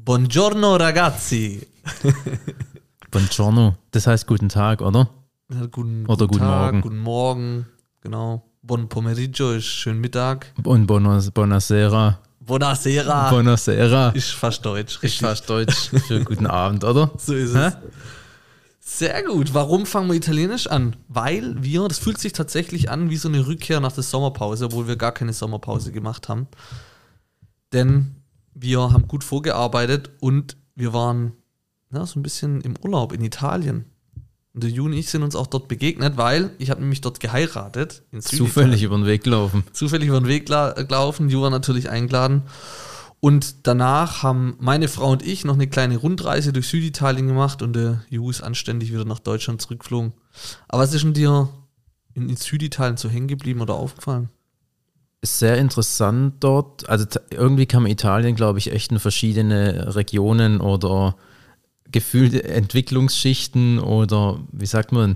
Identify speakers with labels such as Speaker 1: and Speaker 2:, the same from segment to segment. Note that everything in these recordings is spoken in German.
Speaker 1: Buongiorno ragazzi.
Speaker 2: Buongiorno, das heißt guten Tag, oder?
Speaker 1: Ja, guten
Speaker 2: Tag,
Speaker 1: Morgen. Guten Morgen, genau. Buon pomeriggio ist schön Mittag.
Speaker 2: Und Buonasera.
Speaker 1: Buonasera. Ist fast Deutsch, richtig.
Speaker 2: Ist fast Deutsch für guten Abend, oder?
Speaker 1: So ist es. Sehr gut. Warum fangen wir Italienisch an? Weil das fühlt sich tatsächlich an wie so eine Rückkehr nach der Sommerpause, obwohl wir gar keine Sommerpause gemacht haben. Denn wir haben gut vorgearbeitet und wir waren so ein bisschen im Urlaub in Italien. Und der Ju und ich sind uns auch dort begegnet, weil ich habe nämlich dort geheiratet. In
Speaker 2: Zufällig über den Weg gelaufen.
Speaker 1: Gelaufen. Ju war natürlich eingeladen. Und danach haben meine Frau und ich noch eine kleine Rundreise durch Süditalien gemacht und der Ju ist anständig wieder nach Deutschland zurückgeflogen. Aber was ist denn dir in Süditalien so hängen geblieben oder aufgefallen?
Speaker 2: Ist sehr interessant dort. Also irgendwie kann man Italien, glaube ich, echt in verschiedene Regionen oder gefühlte Entwicklungsschichten oder wie sagt man?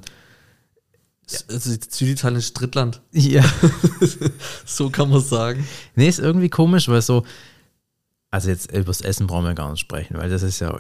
Speaker 1: Also Süditalien ist Drittland.
Speaker 2: Ja.
Speaker 1: So kann man sagen.
Speaker 2: Nee, ist irgendwie komisch, weil so, also jetzt übers Essen brauchen wir gar nicht sprechen, weil das ist ja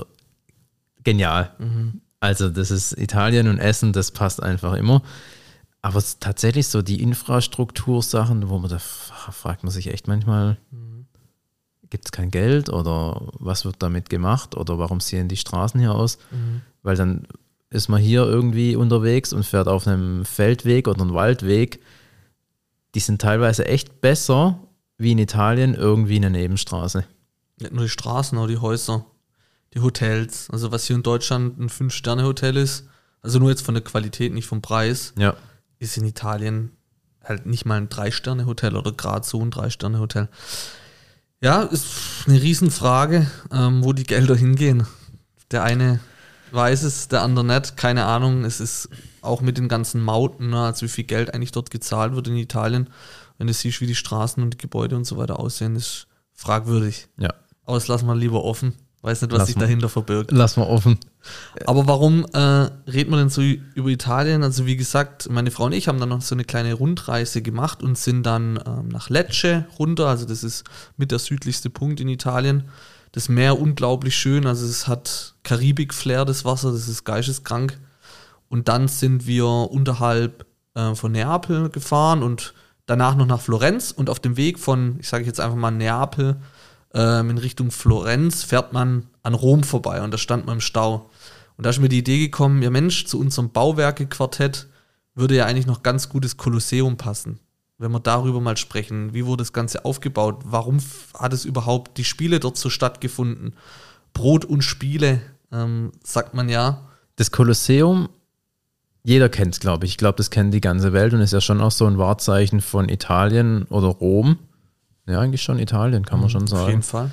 Speaker 2: genial. Mhm. Also das ist Italien und Essen, das passt einfach immer. Aber es ist tatsächlich so die Infrastruktursachen, wo man da fragt man sich echt manchmal, gibt es kein Geld oder was wird damit gemacht oder warum sehen die Straßen hier aus? Mhm. Weil dann ist man hier irgendwie unterwegs und fährt auf einem Feldweg oder einem Waldweg. Die sind teilweise echt besser wie in Italien irgendwie eine Nebenstraße.
Speaker 1: Nicht nur die Straßen, auch die Häuser, die Hotels. Also was hier in Deutschland ein 5-Sterne-Hotel ist, also nur jetzt von der Qualität, nicht vom Preis, ist in Italien halt nicht mal ein 3-Sterne-Hotel oder gerade so ein 3-Sterne-Hotel. Ja, ist eine Riesenfrage, wo die Gelder hingehen. Der eine weiß es, der andere nicht, keine Ahnung. Es ist auch mit den ganzen Mauten, also wie viel Geld eigentlich dort gezahlt wird in Italien. Wenn du siehst, wie die Straßen und die Gebäude und so weiter aussehen, ist fragwürdig.
Speaker 2: Ja.
Speaker 1: Aber das lassen wir lieber offen. Weiß nicht, was sich dahinter verbirgt.
Speaker 2: Lass mal offen.
Speaker 1: Aber warum reden wir denn so über Italien? Also wie gesagt, meine Frau und ich haben dann noch so eine kleine Rundreise gemacht und sind dann nach Lecce runter. Also das ist mit der südlichste Punkt in Italien. Das Meer unglaublich schön. Also es hat Karibik-Flair, das Wasser. Das ist geisteskrank. Und dann sind wir unterhalb von Neapel gefahren und danach noch nach Florenz. Und auf dem Weg von, ich sage jetzt einfach mal Neapel, in Richtung Florenz fährt man an Rom vorbei und da stand man im Stau. Und da ist mir die Idee gekommen, ja Mensch, zu unserem Bauwerke-Quartett würde ja eigentlich noch ganz gutes Kolosseum passen. Wenn wir darüber mal sprechen, wie wurde das Ganze aufgebaut? Warum hat es überhaupt die Spiele dort so stattgefunden? Brot und Spiele, sagt man ja.
Speaker 2: Das Kolosseum, jeder kennt es, glaube ich. Ich glaube, das kennt die ganze Welt und ist ja schon auch so ein Wahrzeichen von Italien oder Rom. Ja, eigentlich schon Italien, kann man schon sagen.
Speaker 1: Auf jeden Fall.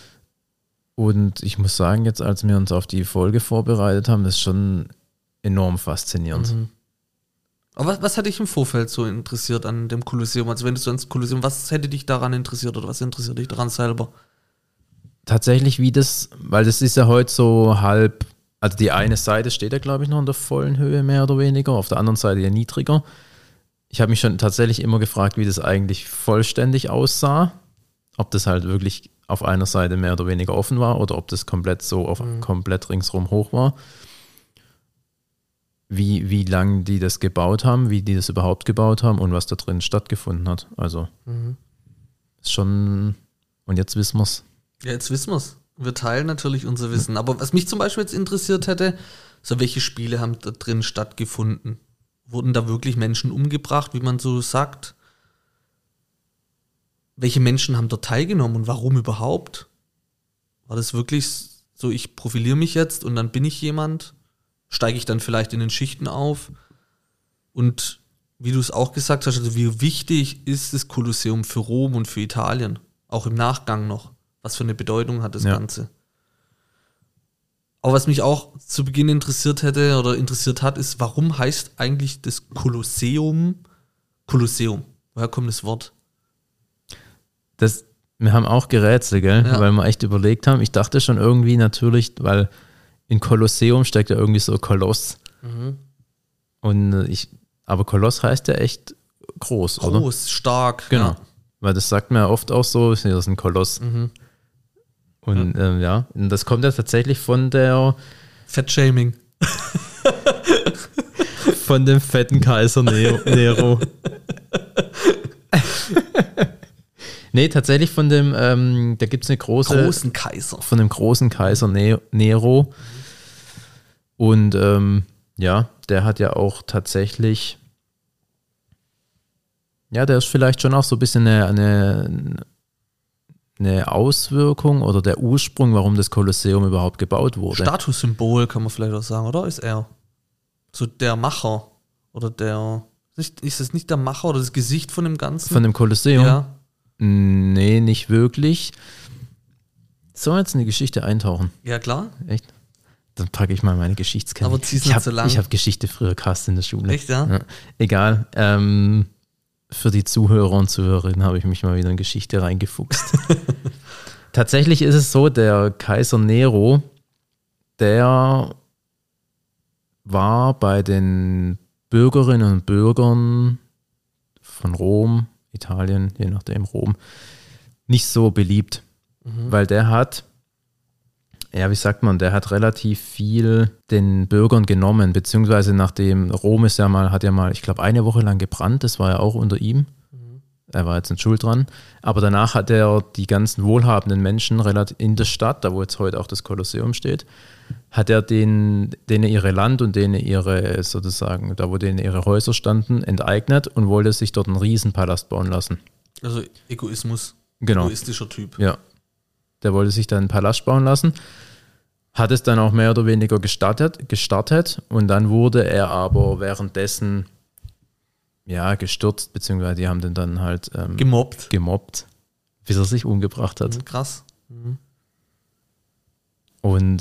Speaker 2: Und ich muss sagen, jetzt als wir uns auf die Folge vorbereitet haben, ist schon enorm faszinierend.
Speaker 1: Mhm. Aber was hat dich im Vorfeld so interessiert an dem Kolosseum? Also wenn du so ans Kolosseum, was hätte dich daran interessiert oder was interessiert dich daran selber?
Speaker 2: Tatsächlich weil das ist ja heute so halb, also die eine Seite steht ja glaube ich noch in der vollen Höhe mehr oder weniger, auf der anderen Seite ja niedriger. Ich habe mich schon tatsächlich immer gefragt, wie das eigentlich vollständig aussah. Ob das halt wirklich auf einer Seite mehr oder weniger offen war oder ob das komplett so komplett ringsrum hoch war. Wie lange die das gebaut haben, wie die das überhaupt gebaut haben und was da drin stattgefunden hat. Also ist schon, und jetzt wissen wir es.
Speaker 1: Ja, jetzt wissen wir es. Wir teilen natürlich unser Wissen. Aber was mich zum Beispiel jetzt interessiert hätte, so welche Spiele haben da drin stattgefunden? Wurden da wirklich Menschen umgebracht, wie man so sagt? Welche Menschen haben dort teilgenommen und warum überhaupt? War das wirklich so, ich profiliere mich jetzt und dann bin ich jemand? Steige ich dann vielleicht in den Schichten auf? Und wie du es auch gesagt hast, also wie wichtig ist das Kolosseum für Rom und für Italien? Auch im Nachgang noch. Was für eine Bedeutung hat das Ganze? Aber was mich auch zu Beginn interessiert hat, ist, warum heißt eigentlich das Kolosseum Kolosseum? Woher kommt das Wort?
Speaker 2: Wir haben auch gerätselt, gell? Ja. Weil wir echt überlegt haben. Ich dachte schon irgendwie natürlich, weil in Kolosseum steckt ja irgendwie so Koloss. Mhm. Aber Koloss heißt ja echt groß, oder?
Speaker 1: Groß, stark.
Speaker 2: Genau. Ja. Weil das sagt man ja oft auch so, das ist ein Koloss. Mhm. Und und das kommt ja tatsächlich von der
Speaker 1: Fettshaming.
Speaker 2: von dem fetten Kaiser Nero. Nee, tatsächlich von dem, da gibt es eine
Speaker 1: großen Kaiser.
Speaker 2: Von dem großen Kaiser Nero. Und der hat ja auch tatsächlich, ja, der ist vielleicht schon auch so ein bisschen eine Auswirkung oder der Ursprung, warum das Kolosseum überhaupt gebaut wurde.
Speaker 1: Statussymbol kann man vielleicht auch sagen, oder? Ist er so der Macher oder ist es nicht der Macher oder das Gesicht von dem Ganzen?
Speaker 2: Von dem Kolosseum?
Speaker 1: Ja.
Speaker 2: Nee, nicht wirklich. Sollen wir jetzt in die Geschichte eintauchen?
Speaker 1: Ja, klar.
Speaker 2: Echt? Dann packe ich mal meine Geschichtskenntnis.
Speaker 1: Aber zieh's nicht so lang.
Speaker 2: Ich habe Geschichte früher gehasst in der Schule.
Speaker 1: Echt, ja?
Speaker 2: Egal. Für die Zuhörer und Zuhörerinnen habe ich mich mal wieder in Geschichte reingefuchst. Tatsächlich ist es so, der Kaiser Nero, der war bei den Bürgerinnen und Bürgern von Rom, Italien, je nachdem Rom, nicht so beliebt. Weil der hat, wie sagt man, der hat relativ viel den Bürgern genommen, beziehungsweise nachdem Rom hat ja mal, ich glaube, eine Woche lang gebrannt, das war ja auch unter ihm. Er war jetzt nicht schuld dran. Aber danach hat er die ganzen wohlhabenden Menschen in der Stadt, da wo jetzt heute auch das Kolosseum steht, hat er denen ihre Land und denen ihre, sozusagen, da wo denen ihre Häuser standen, enteignet und wollte sich dort einen Riesenpalast bauen lassen.
Speaker 1: Also Egoismus.
Speaker 2: Genau.
Speaker 1: Egoistischer Typ.
Speaker 2: Ja. Der wollte sich dann einen Palast bauen lassen, hat es dann auch mehr oder weniger gestartet und dann wurde er aber währenddessen gestürzt, beziehungsweise die haben den dann halt gemobbt, bis er sich umgebracht hat.
Speaker 1: Krass.
Speaker 2: Und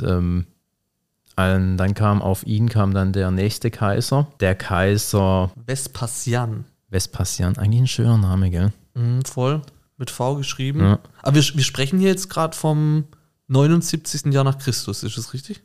Speaker 2: dann kam dann der nächste Kaiser, der Kaiser
Speaker 1: Vespasian,
Speaker 2: eigentlich ein schöner Name, gell?
Speaker 1: Voll, mit V geschrieben. Ja. Aber wir sprechen hier jetzt gerade vom 79. Jahr nach Christus, ist das richtig?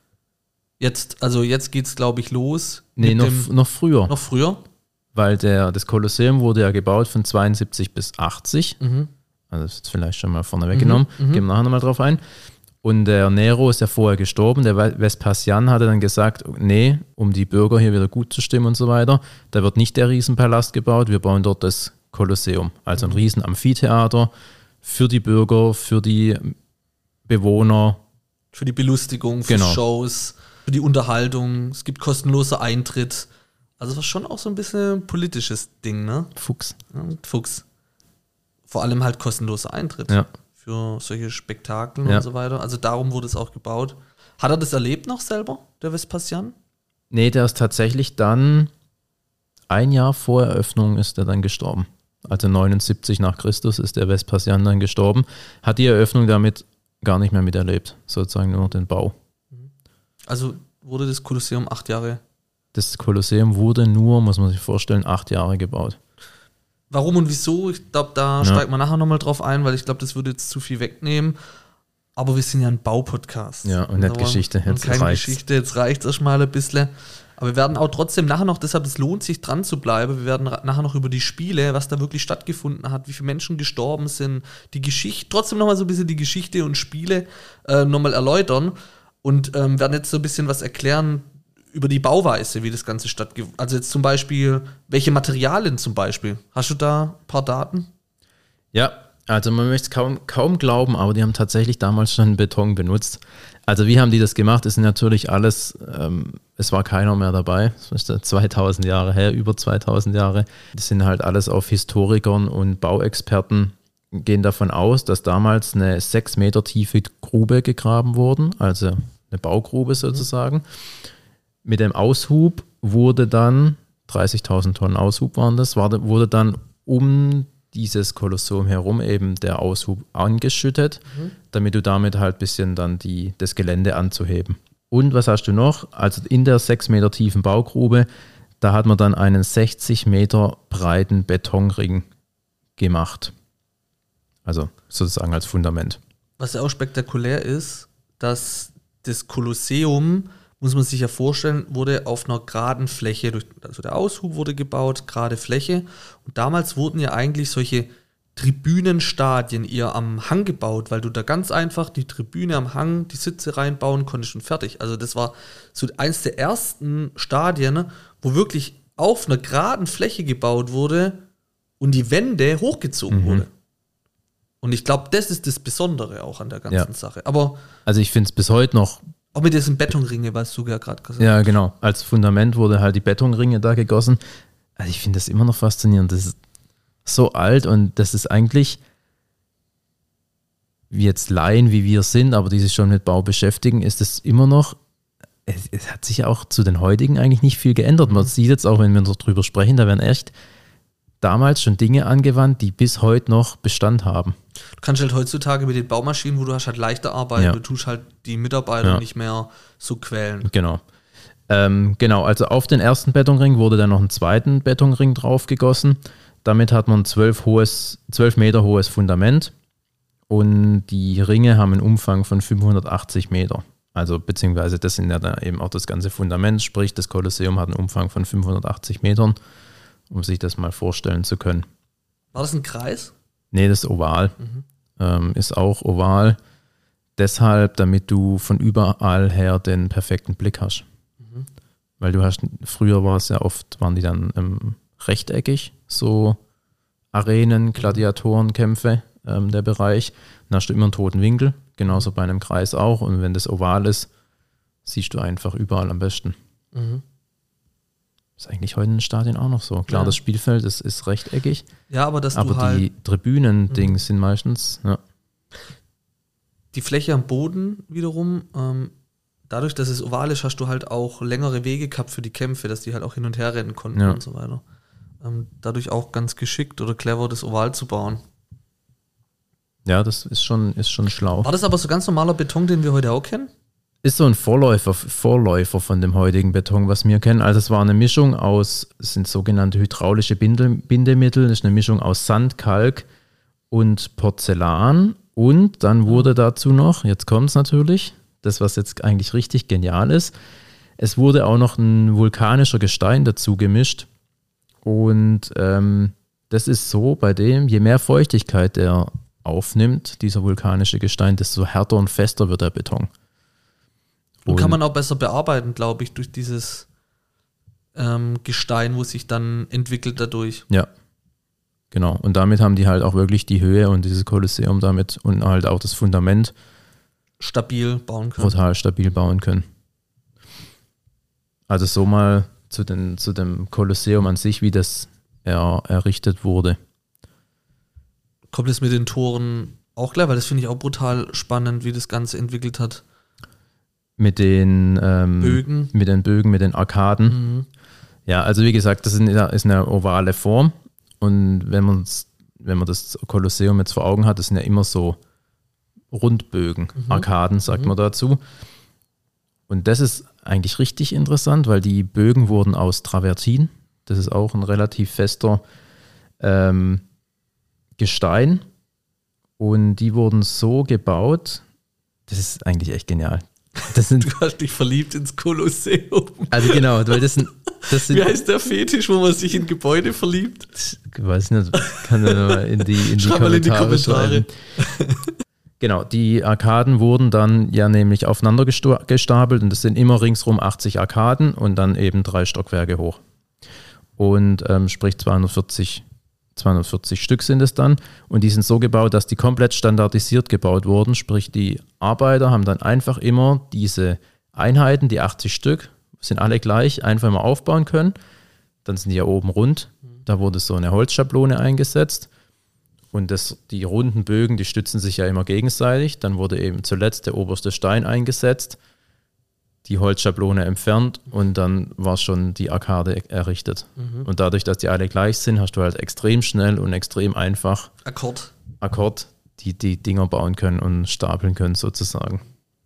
Speaker 1: Jetzt geht es, glaube ich, los.
Speaker 2: Nee, noch früher.
Speaker 1: Noch früher?
Speaker 2: Weil das Kolosseum wurde ja gebaut von 72 bis 80. Also das ist vielleicht schon mal vorne weggenommen. Gehen wir nachher nochmal drauf ein. Und der Nero ist ja vorher gestorben. Der Vespasian hatte dann gesagt, nee, um die Bürger hier wieder gut zu stimmen und so weiter, da wird nicht der Riesenpalast gebaut, wir bauen dort das Kolosseum. Also ein Riesenamphitheater für die Bürger, für die Bewohner.
Speaker 1: Für die Belustigung, für Shows, für die Unterhaltung. Es gibt kostenloser Eintritt. Also das war schon auch so ein bisschen ein politisches Ding, ne?
Speaker 2: Fuchs.
Speaker 1: Ja, Fuchs. Vor allem halt kostenloser Eintritt für solche Spektakel und so weiter. Also darum wurde es auch gebaut. Hat er das erlebt noch selber, der Vespasian?
Speaker 2: Nee, der ist tatsächlich dann ein Jahr vor Eröffnung ist er dann gestorben. Also 79 nach Christus ist der Vespasian dann gestorben. Hat die Eröffnung damit gar nicht mehr miterlebt, sozusagen nur den Bau.
Speaker 1: Also wurde das Kolosseum 8 Jahre?
Speaker 2: Das Kolosseum wurde nur, muss man sich vorstellen, 8 Jahre gebaut.
Speaker 1: Warum und wieso? Ich glaube, da steigt man nachher nochmal drauf ein, weil ich glaube, das würde jetzt zu viel wegnehmen. Aber wir sind ja ein Baupodcast.
Speaker 2: Ja, und nicht Geschichte.
Speaker 1: Jetzt reicht es erstmal ein bisschen. Aber wir werden auch trotzdem nachher noch, deshalb es lohnt sich dran zu bleiben, wir werden nachher noch über die Spiele, was da wirklich stattgefunden hat, wie viele Menschen gestorben sind, die Geschichte, trotzdem nochmal so ein bisschen die Geschichte und Spiele nochmal erläutern und werden jetzt so ein bisschen was erklären über die Bauweise, wie das Ganze stattgefunden hat. Also jetzt zum Beispiel, welche Materialien zum Beispiel? Hast du da ein paar Daten?
Speaker 2: Ja, also man möchte es kaum glauben, aber die haben tatsächlich damals schon Beton benutzt. Also wie haben die das gemacht? Es sind natürlich alles, es war keiner mehr dabei, das ist 2000 Jahre her, über 2000 Jahre. Das sind halt alles auf Historikern und Bauexperten, gehen davon aus, dass damals eine 6 Meter tiefe Grube gegraben wurde, also eine Baugrube sozusagen. Mit dem Aushub wurde dann, 30.000 Tonnen Aushub waren das, wurde dann um dieses Kolosseum herum eben der Aushub angeschüttet, damit du damit halt ein bisschen dann das Gelände anzuheben. Und was hast du noch? Also in der 6 Meter tiefen Baugrube, da hat man dann einen 60 Meter breiten Betonring gemacht. Also sozusagen als Fundament.
Speaker 1: Was ja auch spektakulär ist, dass das Kolosseum, muss man sich ja vorstellen, wurde auf einer geraden Fläche, also der Aushub wurde gebaut, gerade Fläche. Und damals wurden ja eigentlich solche Tribünenstadien eher am Hang gebaut, weil du da ganz einfach die Tribüne am Hang, die Sitze reinbauen konntest und fertig. Also das war so eins der ersten Stadien, wo wirklich auf einer geraden Fläche gebaut wurde und die Wände hochgezogen wurde. Und ich glaube, das ist das Besondere auch an der ganzen Sache. Aber
Speaker 2: also ich finde es bis heute noch.
Speaker 1: Auch mit diesen Betonringe, was du ja gerade gesagt hast.
Speaker 2: Ja, genau. Als Fundament wurde halt die Betonringe da gegossen. Also ich finde das immer noch faszinierend. Das ist so alt und das ist eigentlich, wie jetzt Laien, wie wir sind, aber die sich schon mit Bau beschäftigen, ist es immer noch, es hat sich auch zu den heutigen eigentlich nicht viel geändert. Man sieht jetzt auch, wenn wir darüber sprechen, da werden echt damals schon Dinge angewandt, die bis heute noch Bestand haben.
Speaker 1: Du kannst halt heutzutage mit den Baumaschinen, wo du hast halt leichter arbeiten, du tust halt die Mitarbeiter nicht mehr so quälen.
Speaker 2: Genau. Genau, also auf den ersten Betonring wurde dann noch ein zweiten Betonring drauf gegossen. Damit hat man 12 Meter hohes Fundament und die Ringe haben einen Umfang von 580 Meter. Also beziehungsweise das sind ja dann eben auch das ganze Fundament, sprich das Kolosseum hat einen Umfang von 580 Metern, um sich das mal vorstellen zu können.
Speaker 1: War das ein Kreis?
Speaker 2: Nee, das ist oval. Ist auch oval. Deshalb, damit du von überall her den perfekten Blick hast. Weil du hast, früher war es ja oft, waren die dann rechteckig, so Arenen, Gladiatorenkämpfe, der Bereich. Dann hast du immer einen toten Winkel, genauso bei einem Kreis auch. Und wenn das oval ist, siehst du einfach überall am besten. Ist eigentlich heute in den Stadien auch noch so. Klar, das Spielfeld ist rechteckig.
Speaker 1: Ja, aber dass
Speaker 2: aber
Speaker 1: du halt
Speaker 2: die Tribünen-Ding sind meistens,
Speaker 1: die Fläche am Boden wiederum, dadurch, dass es oval ist, hast du halt auch längere Wege gehabt für die Kämpfe, dass die halt auch hin und her rennen konnten und so weiter. Dadurch auch ganz geschickt oder clever, das Oval zu bauen.
Speaker 2: Ja, das ist schon schlau.
Speaker 1: War das aber so ganz normaler Beton, den wir heute auch kennen?
Speaker 2: Ist so ein Vorläufer von dem heutigen Beton, was wir kennen. Also es war eine Mischung aus, es sind sogenannte hydraulische Bindemittel, das ist eine Mischung aus Sand, Kalk und Porzellan. Und dann wurde dazu noch, jetzt kommt es natürlich, das was jetzt eigentlich richtig genial ist, es wurde auch noch ein vulkanischer Gestein dazu gemischt. Und das ist so, bei dem, je mehr Feuchtigkeit der aufnimmt, dieser vulkanische Gestein, desto härter und fester wird der Beton.
Speaker 1: Und kann man auch besser bearbeiten, glaube ich, durch dieses Gestein, wo sich dann entwickelt dadurch.
Speaker 2: Ja, genau. Und damit haben die halt auch wirklich die Höhe und dieses Kolosseum damit und halt auch das Fundament
Speaker 1: stabil bauen können.
Speaker 2: Total stabil bauen können. Also so mal zu dem Kolosseum an sich, wie das errichtet wurde.
Speaker 1: Kommt es mit den Toren auch gleich, weil das finde ich auch brutal spannend, wie das Ganze entwickelt hat.
Speaker 2: Mit den
Speaker 1: Bögen.
Speaker 2: Mit den Arkaden. Ja, also wie gesagt, das ist eine ovale Form. Und wenn man das Kolosseum jetzt vor Augen hat, das sind ja immer so Rundbögen, Arkaden, sagt man dazu. Und das ist eigentlich richtig interessant, weil die Bögen wurden aus Travertin. Das ist auch ein relativ fester Gestein. Und die wurden so gebaut, das ist eigentlich echt genial.
Speaker 1: Du hast dich verliebt ins Kolosseum.
Speaker 2: Also genau, weil das sind
Speaker 1: wie heißt der Fetisch, wo man sich in Gebäude verliebt?
Speaker 2: Ich weiß nicht, kann er mal in die Kommentare schreiben. Genau, die Arkaden wurden dann ja nämlich aufeinander gestapelt und es sind immer ringsrum 80 Arkaden und dann eben 3 Stockwerke hoch. Und sprich 240 Stück sind es dann und die sind so gebaut, dass die komplett standardisiert gebaut wurden, sprich die Arbeiter haben dann einfach immer diese Einheiten, die 80 Stück, sind alle gleich, einfach mal aufbauen können, dann sind die ja oben rund, da wurde so eine Holzschablone eingesetzt und die runden Bögen, die stützen sich ja immer gegenseitig, dann wurde eben zuletzt der oberste Stein eingesetzt, die Holzschablone entfernt und dann war schon die Arkade errichtet. Und dadurch, dass die alle gleich sind, hast du halt extrem schnell und extrem einfach Akkord die Dinger bauen können und stapeln können sozusagen.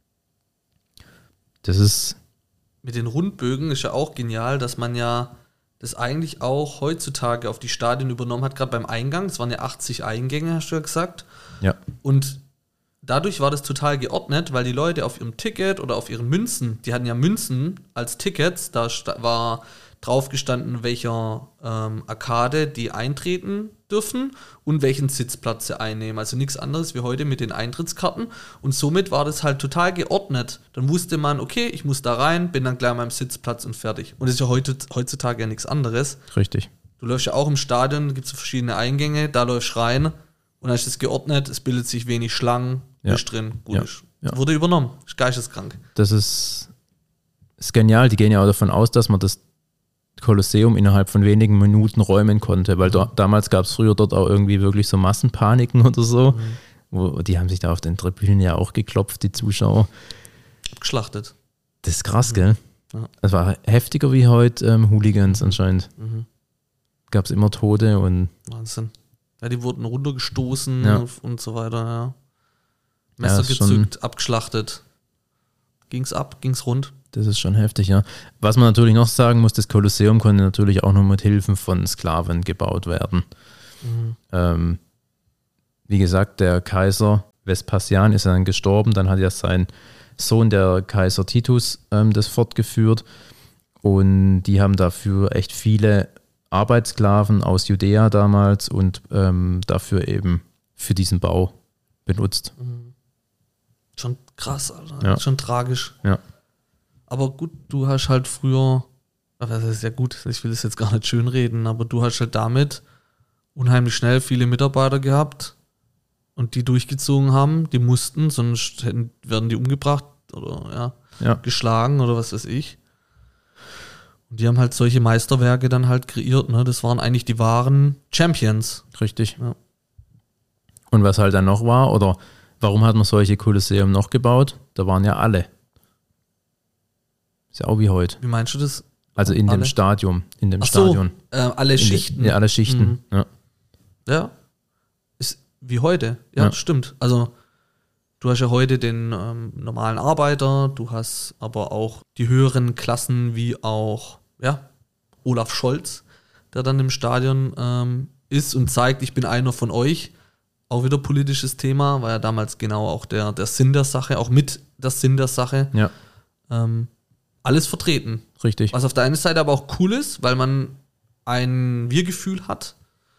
Speaker 2: Das ist...
Speaker 1: Mit den Rundbögen ist ja auch genial, dass man ja das eigentlich auch heutzutage auf die Stadien übernommen hat, gerade beim Eingang. Es waren ja 80 Eingänge, hast du ja gesagt.
Speaker 2: Ja.
Speaker 1: Und dadurch war das total geordnet, weil die Leute auf ihrem Ticket oder auf ihren Münzen, die hatten ja Münzen als Tickets, da war drauf gestanden, welcher Arkade die eintreten dürfen und welchen Sitzplatz sie einnehmen. Also nichts anderes wie heute mit den Eintrittskarten. Und somit war das halt total geordnet. Dann wusste man, okay, ich muss da rein, bin dann gleich an meinem Sitzplatz und fertig. Und das ist ja heutzutage ja nichts anderes.
Speaker 2: Richtig.
Speaker 1: Du läufst ja auch im Stadion, da gibt es verschiedene Eingänge, da läufst du rein und dann ist es geordnet, es bildet sich wenig Schlangen, ist drin, gut ist.
Speaker 2: Ja.
Speaker 1: Wurde übernommen, ist geisteskrank.
Speaker 2: Das ist genial. Die gehen ja auch davon aus, dass man das Kolosseum innerhalb von wenigen Minuten räumen konnte, weil damals gab es früher dort auch irgendwie wirklich so Massenpaniken oder so. Die haben sich da auf den Tribünen ja auch geklopft, die Zuschauer.
Speaker 1: Geschlachtet.
Speaker 2: Das ist krass, gell? Ja. Es war heftiger wie heute Hooligans anscheinend. Gab es immer Tote und...
Speaker 1: Wahnsinn. Ja, die wurden runtergestoßen und so weiter, ja. Messer gezückt, abgeschlachtet. Ging's rund.
Speaker 2: Das ist schon heftig, ja. Was man natürlich noch sagen muss, das Kolosseum konnte natürlich auch noch mit Hilfen von Sklaven gebaut werden. Wie gesagt, der Kaiser Vespasian ist dann gestorben, dann hat ja sein Sohn, der Kaiser Titus, das fortgeführt und die haben dafür echt viele Arbeitssklaven aus Judäa damals und dafür eben für diesen Bau benutzt.
Speaker 1: Schon krass, Alter.
Speaker 2: Ja.
Speaker 1: Schon tragisch.
Speaker 2: Ja.
Speaker 1: Aber gut, du hast halt früher, das ist ja gut, ich will es jetzt gar nicht schön reden, aber du hast halt damit unheimlich schnell viele Mitarbeiter gehabt und die durchgezogen haben, die mussten, sonst werden die umgebracht oder geschlagen oder was weiß ich. Und die haben halt solche Meisterwerke dann halt kreiert, ne? Das waren eigentlich die wahren Champions.
Speaker 2: Richtig.
Speaker 1: Ja.
Speaker 2: Und was halt dann noch war, oder warum hat man solche Kolosseum noch gebaut? Da waren ja alle. Ist ja auch wie heute.
Speaker 1: Wie meinst du das?
Speaker 2: Also in dem Stadion.
Speaker 1: Stadion. Alle Schichten.
Speaker 2: Alle Schichten,
Speaker 1: Ja. Ist wie heute. Ja, stimmt. Also du hast ja heute den normalen Arbeiter, du hast aber auch die höheren Klassen wie auch Olaf Scholz, der dann im Stadion ist und zeigt, ich bin einer von euch. Auch wieder politisches Thema, war ja damals genau auch der Sinn der Sache, auch mit der Sinn der Sache.
Speaker 2: Ja.
Speaker 1: Alles vertreten.
Speaker 2: Richtig.
Speaker 1: Was auf der einen Seite aber auch cool ist, weil man ein Wir-Gefühl hat.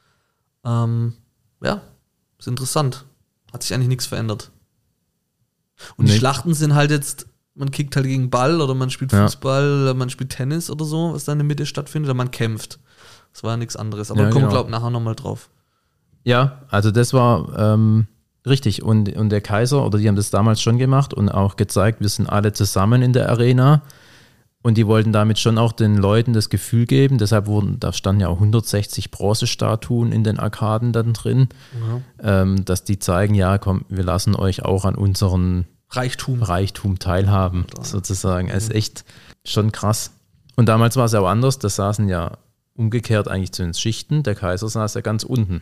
Speaker 1: Ist interessant. Hat sich eigentlich nichts verändert. Und die Schlachten sind halt jetzt, man kickt halt gegen Ball oder man spielt Fußball oder man spielt Tennis oder so, was da in der Mitte stattfindet, oder man kämpft. Das war ja nichts anderes. Aber da kommen wir, glaube ich, nachher nochmal drauf.
Speaker 2: Ja, also das war richtig. Und der Kaiser, oder die haben das damals schon gemacht und auch gezeigt, wir sind alle zusammen in der Arena. Und die wollten damit schon auch den Leuten das Gefühl geben, deshalb da standen ja auch 160 Bronzestatuen in den Arkaden dann drin, dass die zeigen, ja komm, wir lassen euch auch an unseren Reichtum teilhaben, sozusagen. Es ist echt schon krass. Und damals war es ja auch anders, da saßen ja umgekehrt eigentlich zu den Schichten, der Kaiser saß ja ganz unten.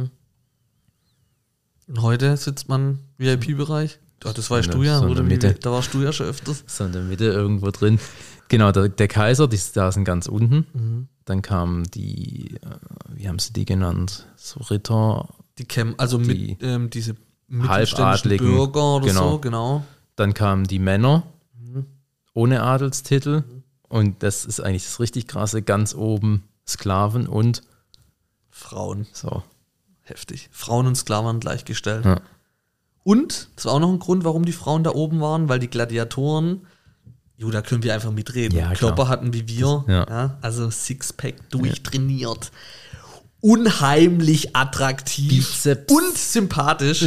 Speaker 1: Und heute sitzt man im VIP-Bereich? Das weißt du ja,
Speaker 2: so
Speaker 1: oder da warst du ja schon öfters.
Speaker 2: So in der Mitte irgendwo drin. Genau, der Kaiser, die saßen ganz unten. Dann kamen die, wie haben sie die genannt? So Ritter.
Speaker 1: Diese
Speaker 2: halbadligen
Speaker 1: Bürger oder so, genau.
Speaker 2: Dann kamen die Männer ohne Adelstitel. Und das ist eigentlich das richtig krasse, ganz oben Sklaven und
Speaker 1: Frauen.
Speaker 2: So.
Speaker 1: Heftig. Frauen und Sklaven waren gleichgestellt.
Speaker 2: Ja.
Speaker 1: Und, das war auch noch ein Grund, warum die Frauen da oben waren, weil die Gladiatoren, da können wir einfach mitreden, Körper hatten wie wir, also Sixpack durchtrainiert, unheimlich attraktiv
Speaker 2: Bizeps
Speaker 1: und sympathisch,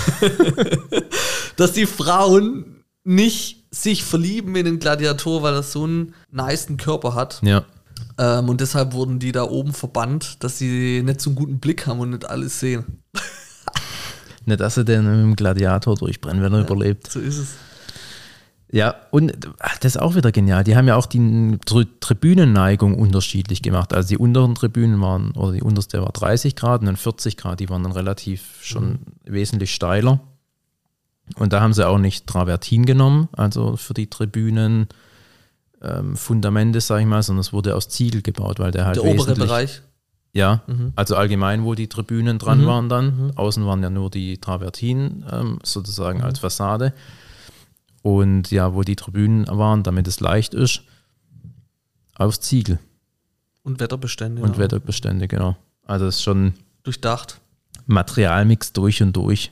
Speaker 1: dass die Frauen nicht sich verlieben in den Gladiator, weil er so einen nicen Körper hat.
Speaker 2: Ja.
Speaker 1: Und deshalb wurden die da oben verbannt, dass sie nicht so einen guten Blick haben und nicht alles sehen.
Speaker 2: Nicht, dass sie den mit dem Gladiator durchbrennen, wenn er überlebt.
Speaker 1: So ist es.
Speaker 2: Ja, und das ist auch wieder genial. Die haben ja auch die Tribünenneigung unterschiedlich gemacht. Also die unteren Tribünen waren, oder die unterste war 30 Grad und dann 40 Grad. Die waren dann relativ schon wesentlich steiler. Und da haben sie auch nicht Travertin genommen, also für die Tribünen Fundamente, sag ich mal, sondern es wurde aus Ziegel gebaut, weil der halt
Speaker 1: obere Bereich?
Speaker 2: Ja, also allgemein, wo die Tribünen dran waren dann. Außen waren ja nur die Travertinen sozusagen als Fassade. Und ja, wo die Tribünen waren, damit es leicht ist, aus Ziegel.
Speaker 1: Und Wetterbestände.
Speaker 2: Und Wetterbestände, genau. Also es ist schon
Speaker 1: durchdacht.
Speaker 2: Materialmix durch und durch.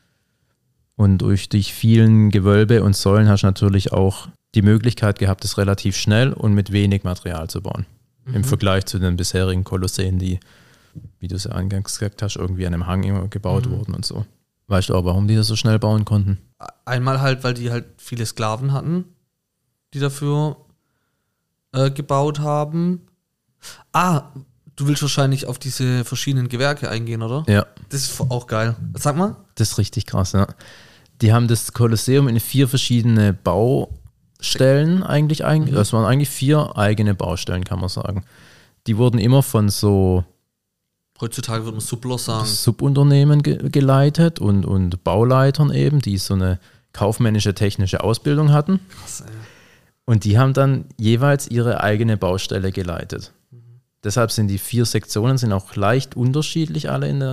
Speaker 2: Und durch die vielen Gewölbe und Säulen hast du natürlich auch die Möglichkeit gehabt, es relativ schnell und mit wenig Material zu bauen. Im Vergleich zu den bisherigen Kolosseen, die, wie du es ja eingangs gesagt hast, irgendwie an einem Hang immer gebaut wurden und so. Weißt du auch, warum die das so schnell bauen konnten?
Speaker 1: Einmal halt, weil die halt viele Sklaven hatten, die dafür gebaut haben. Du willst wahrscheinlich auf diese verschiedenen Gewerke eingehen, oder?
Speaker 2: Ja.
Speaker 1: Das ist auch geil. Sag mal.
Speaker 2: Das ist richtig krass, ja. Die haben das Kolosseum in 4 verschiedene Baustellen eigentlich. Das waren eigentlich 4 eigene Baustellen, kann man sagen. Die wurden immer von so
Speaker 1: heutzutage würde man Subler sagen.
Speaker 2: Subunternehmen geleitet und Bauleitern eben, die so eine kaufmännische, technische Ausbildung hatten.
Speaker 1: Krass, ey.
Speaker 2: Und die haben dann jeweils ihre eigene Baustelle geleitet. Deshalb sind die 4 Sektionen sind auch leicht unterschiedlich alle in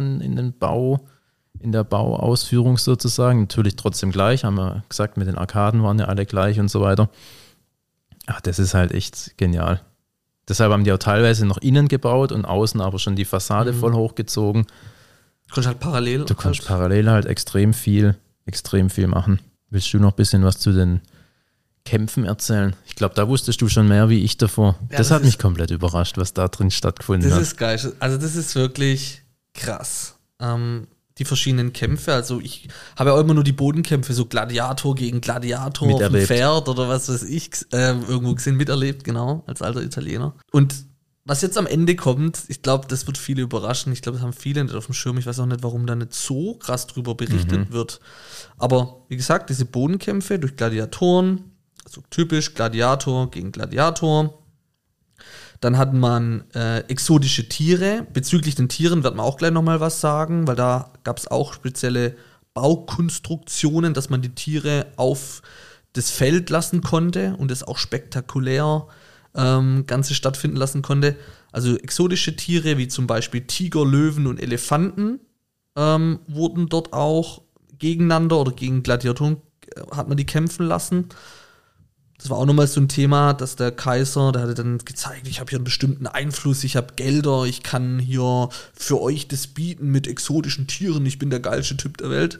Speaker 2: der Bauausführung sozusagen. Natürlich trotzdem gleich, haben wir gesagt, mit den Arkaden waren ja alle gleich und so weiter. Ach, das ist halt echt genial. Deshalb haben die auch teilweise noch innen gebaut und außen aber schon die Fassade voll hochgezogen.
Speaker 1: Du kannst halt parallel.
Speaker 2: Du kannst parallel halt extrem viel machen. Willst du noch ein bisschen was zu den Kämpfen erzählen? Ich glaube, da wusstest du schon mehr wie ich davor. Ja, das hat mich komplett überrascht, was da drin stattgefunden hat.
Speaker 1: Das ist geil. Also das ist wirklich krass. Die verschiedenen Kämpfe, also ich habe ja auch immer nur die Bodenkämpfe, so Gladiator gegen Gladiator auf dem Pferd oder was weiß ich, irgendwo gesehen, miterlebt, genau, als alter Italiener. Und was jetzt am Ende kommt, ich glaube, das wird viele überraschen, ich glaube, das haben viele nicht auf dem Schirm, ich weiß auch nicht, warum da nicht so krass drüber berichtet wird. Aber wie gesagt, diese Bodenkämpfe durch Gladiatoren, also typisch Gladiator gegen Gladiator. Dann hat man exotische Tiere. Bezüglich den Tieren wird man auch gleich nochmal was sagen, weil da gab es auch spezielle Baukonstruktionen, dass man die Tiere auf das Feld lassen konnte und es auch spektakulär Ganze stattfinden lassen konnte. Also exotische Tiere wie zum Beispiel Tiger, Löwen und Elefanten wurden dort auch gegeneinander oder gegen Gladiatoren hat man die kämpfen lassen. Das war auch nochmal so ein Thema, dass der Kaiser, der hatte dann gezeigt, ich habe hier einen bestimmten Einfluss, ich habe Gelder, ich kann hier für euch das bieten mit exotischen Tieren, ich bin der geilste Typ der Welt.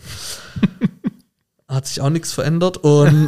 Speaker 1: Hat sich auch nichts verändert. Und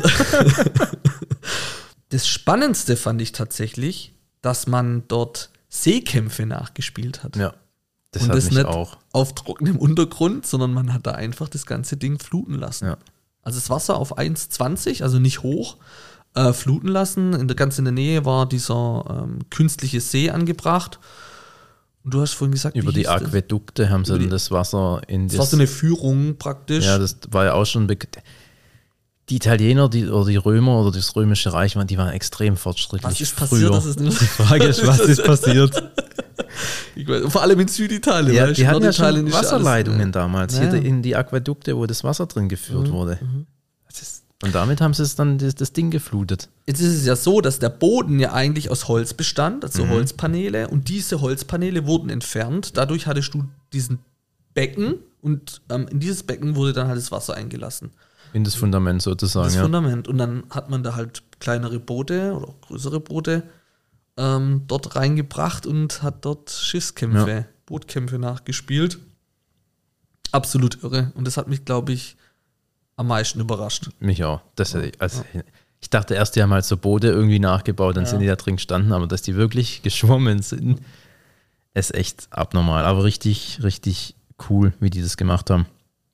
Speaker 1: das Spannendste fand ich tatsächlich, dass man dort Seekämpfe nachgespielt hat.
Speaker 2: Ja, das
Speaker 1: und
Speaker 2: hat
Speaker 1: das
Speaker 2: mich
Speaker 1: nicht
Speaker 2: auch
Speaker 1: auf trockenem Untergrund, sondern man hat da einfach das ganze Ding fluten lassen.
Speaker 2: Ja.
Speaker 1: Also das Wasser auf 1,20, also nicht hoch, fluten lassen. Ganz in der Nähe war dieser künstliche See angebracht. Und du hast vorhin gesagt,
Speaker 2: über die Aquädukte haben sie dann das Wasser in
Speaker 1: das war so eine Führung praktisch.
Speaker 2: Ja, das war ja auch schon die Italiener oder die Römer oder das Römische Reich, die waren extrem fortschrittlich.
Speaker 1: Was ist passiert? Das ist
Speaker 2: die Frage ist, was ist passiert?
Speaker 1: Ich weiß, vor allem in Süditalien.
Speaker 2: Ja, die hatten ja schon Wasserleitungen damals.
Speaker 1: Ja.
Speaker 2: Hier in die Aquädukte, wo das Wasser drin geführt wurde. Und damit haben sie es dann das Ding geflutet.
Speaker 1: Jetzt ist es ja so, dass der Boden ja eigentlich aus Holz bestand, also Holzpaneele, und diese Holzpaneele wurden entfernt. Dadurch hattest du diesen Becken und in dieses Becken wurde dann halt das Wasser eingelassen.
Speaker 2: In das Fundament sozusagen.
Speaker 1: Das Fundament. Und dann hat man da halt kleinere Boote oder auch größere Boote dort reingebracht und hat dort Schiffskämpfe, Bootkämpfe nachgespielt. Absolut irre. Und das hat mich, glaube ich, am meisten überrascht.
Speaker 2: Mich auch. Ich dachte erst, die haben halt so Boote irgendwie nachgebaut, dann sind die da drin gestanden, aber dass die wirklich geschwommen sind, ist echt abnormal. Aber richtig, richtig cool, wie die das gemacht haben.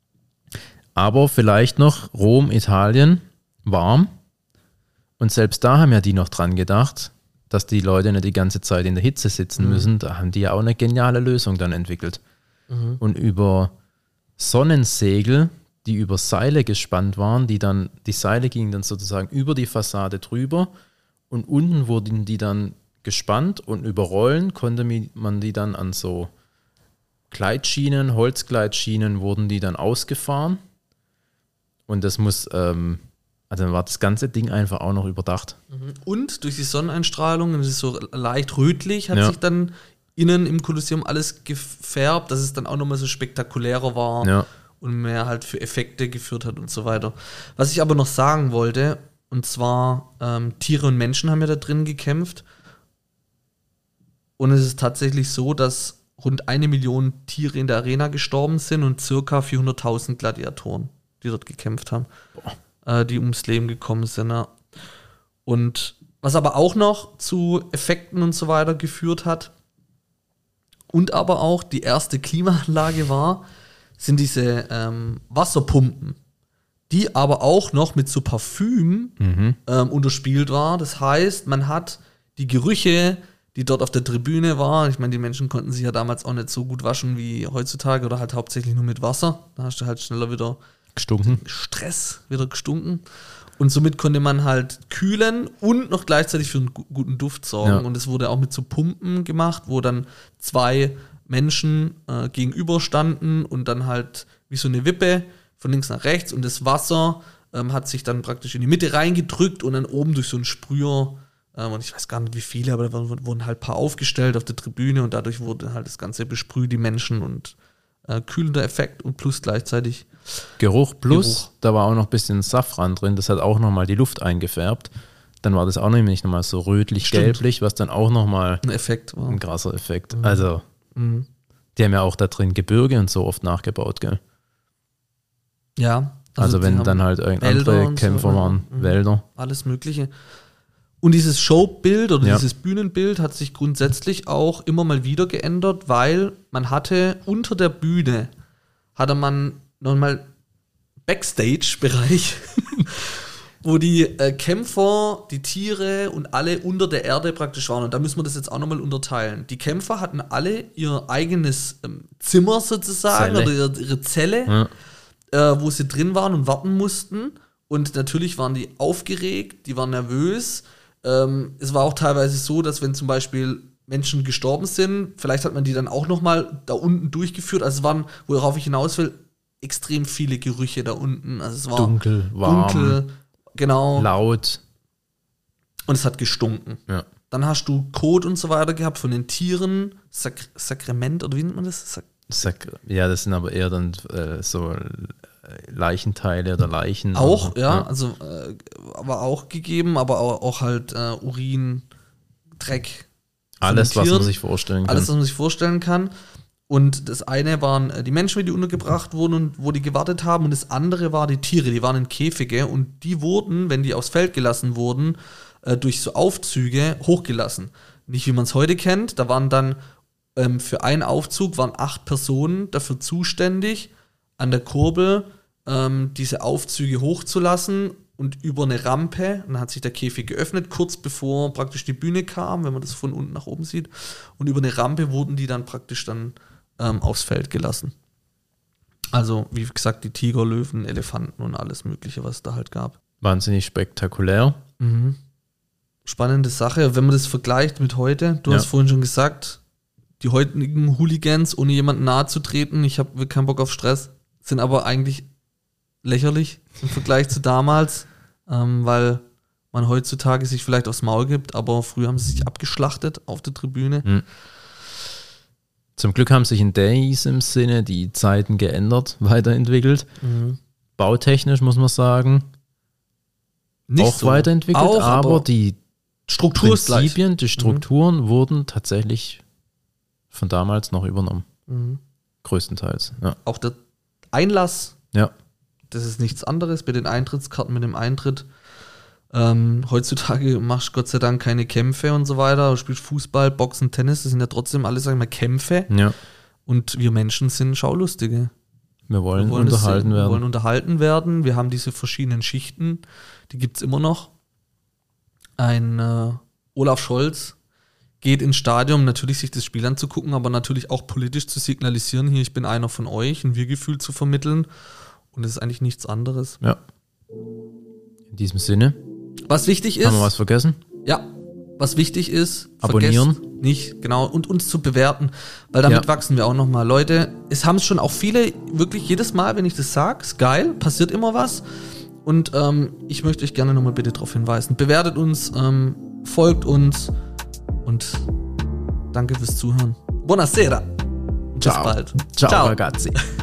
Speaker 2: Aber vielleicht noch Rom, Italien, warm. Und selbst da haben ja die noch dran gedacht, dass die Leute nicht die ganze Zeit in der Hitze sitzen müssen. Da haben die ja auch eine geniale Lösung dann entwickelt. Und über Sonnensegel, die über Seile gespannt waren, die Seile gingen dann sozusagen über die Fassade drüber und unten wurden die dann gespannt und über Rollen konnte man die dann an so Gleitschienen, Holzgleitschienen wurden die dann ausgefahren und das muss, also dann war das ganze Ding einfach auch noch überdacht.
Speaker 1: Und durch die Sonneneinstrahlung, es ist so leicht rötlich, hat sich dann innen im Kolosseum alles gefärbt, dass es dann auch nochmal so spektakulärer war.
Speaker 2: Ja.
Speaker 1: Und mehr halt für Effekte geführt hat und so weiter. Was ich aber noch sagen wollte, und zwar Tiere und Menschen haben ja da drin gekämpft. Und es ist tatsächlich so, dass rund 1 Million Tiere in der Arena gestorben sind und circa 400.000 Gladiatoren, die dort gekämpft haben, die ums Leben gekommen sind. Ja. Und was aber auch noch zu Effekten und so weiter geführt hat und aber auch die erste Klimaanlage war, sind diese Wasserpumpen, die aber auch noch mit so Parfüm unterspielt war. Das heißt, man hat die Gerüche, die dort auf der Tribüne waren, ich meine, die Menschen konnten sich ja damals auch nicht so gut waschen wie heutzutage oder halt hauptsächlich nur mit Wasser. Da hast du halt schneller wieder Stress, wieder gestunken. Und somit konnte man halt kühlen und noch gleichzeitig für einen guten Duft sorgen. Ja. Und es wurde auch mit so Pumpen gemacht, wo dann 2 Menschen gegenüberstanden und dann halt wie so eine Wippe von links nach rechts und das Wasser hat sich dann praktisch in die Mitte reingedrückt und dann oben durch so einen Sprüher, und ich weiß gar nicht wie viele, aber da wurden halt ein paar aufgestellt auf der Tribüne und dadurch wurde halt das Ganze besprüht, die Menschen und kühlender Effekt und plus gleichzeitig
Speaker 2: Geruch plus, da war auch noch ein bisschen Safran drin, das hat auch nochmal die Luft eingefärbt. Dann war das auch nämlich nochmal so rötlich-gelblich, was dann auch nochmal
Speaker 1: ein Effekt war.
Speaker 2: Ein krasser Effekt. Also, die haben ja auch da drin Gebirge und so oft nachgebaut, gell?
Speaker 1: Ja.
Speaker 2: Also wenn dann halt andere Kämpfer so, waren, Wälder.
Speaker 1: Alles Mögliche. Und dieses Showbild oder dieses Bühnenbild hat sich grundsätzlich auch immer mal wieder geändert, weil man hatte unter der Bühne, hatte man nochmal Backstage-Bereich, wo die Kämpfer, die Tiere und alle unter der Erde praktisch waren. Und da müssen wir das jetzt auch nochmal unterteilen. Die Kämpfer hatten alle ihr eigenes Zimmer sozusagen oder ihre Zelle, wo sie drin waren und warten mussten. Und natürlich waren die aufgeregt, die waren nervös. Es war auch teilweise so, dass wenn zum Beispiel Menschen gestorben sind, vielleicht hat man die dann auch nochmal da unten durchgeführt. Also es waren, worauf ich hinaus will, extrem viele Gerüche da unten. Also es war
Speaker 2: dunkel, warm,
Speaker 1: genau.
Speaker 2: Laut.
Speaker 1: Und es hat gestunken.
Speaker 2: Ja.
Speaker 1: Dann hast du Kot und so weiter gehabt von den Tieren, Sakrament, oder wie nennt man das?
Speaker 2: Ja, das sind aber eher dann so Leichenteile oder Leichen.
Speaker 1: Auch, oder, ja, also aber auch gegeben, aber auch halt Urin, Dreck.
Speaker 2: Alles, was man sich vorstellen kann.
Speaker 1: Alles, was man sich vorstellen kann. Und das eine waren die Menschen, die untergebracht wurden und wo die gewartet haben. Und das andere war die Tiere, die waren in Käfige. Und die wurden, wenn die aufs Feld gelassen wurden, durch so Aufzüge hochgelassen. Nicht wie man es heute kennt. Da waren dann für einen Aufzug waren 8 Personen dafür zuständig, an der Kurbel diese Aufzüge hochzulassen und über eine Rampe, dann hat sich der Käfig geöffnet, kurz bevor praktisch die Bühne kam, wenn man das von unten nach oben sieht, und über eine Rampe wurden die dann praktisch dann aufs Feld gelassen. Also, wie gesagt, die Tiger, Löwen, Elefanten und alles Mögliche, was es da halt gab.
Speaker 2: Wahnsinnig spektakulär.
Speaker 1: Mhm. Spannende Sache, wenn man das vergleicht mit heute, du hast vorhin schon gesagt, die heutigen Hooligans, ohne jemandem nahe zu treten, ich habe keinen Bock auf Stress, sind aber eigentlich lächerlich im Vergleich zu damals, weil man heutzutage sich vielleicht aufs Maul gibt, aber früher haben sie sich abgeschlachtet auf der Tribüne.
Speaker 2: Mhm. Zum Glück haben sich in diesem Sinne die Zeiten geändert, weiterentwickelt. Mhm. Bautechnisch muss man sagen,
Speaker 1: nicht
Speaker 2: auch
Speaker 1: so
Speaker 2: weiterentwickelt,
Speaker 1: auch,
Speaker 2: aber die
Speaker 1: Prinzipien,
Speaker 2: die Strukturen wurden tatsächlich von damals noch übernommen.
Speaker 1: Mhm.
Speaker 2: Größtenteils. Ja.
Speaker 1: Auch der Einlass,
Speaker 2: ja.
Speaker 1: Das ist nichts anderes bei den Eintrittskarten mit dem Eintritt. Heutzutage machst du Gott sei Dank keine Kämpfe und so weiter. Du spielst Fußball, Boxen, Tennis, das sind ja trotzdem alles, sagen wir, Kämpfe.
Speaker 2: Ja.
Speaker 1: Und wir Menschen sind Schaulustige.
Speaker 2: Wir wollen unterhalten werden.
Speaker 1: Wir wollen unterhalten werden. Wir haben diese verschiedenen Schichten, die gibt es immer noch. Ein Olaf Scholz geht ins Stadion, natürlich sich das Spiel anzugucken, aber natürlich auch politisch zu signalisieren, hier, ich bin einer von euch, ein Wir-Gefühl zu vermitteln. Und das ist eigentlich nichts anderes.
Speaker 2: Ja. In diesem Sinne.
Speaker 1: Was wichtig ist.
Speaker 2: Haben wir was vergessen?
Speaker 1: Ja. Was wichtig ist.
Speaker 2: Abonnieren.
Speaker 1: Nicht, genau. Und uns zu bewerten. Weil damit wachsen wir auch nochmal. Leute, es haben es schon auch viele, wirklich jedes Mal, wenn ich das sage, ist geil, passiert immer was. Und ich möchte euch gerne nochmal bitte darauf hinweisen. Bewertet uns, folgt uns und danke fürs Zuhören. Buonasera. Bis bald.
Speaker 2: Ciao, ragazzi.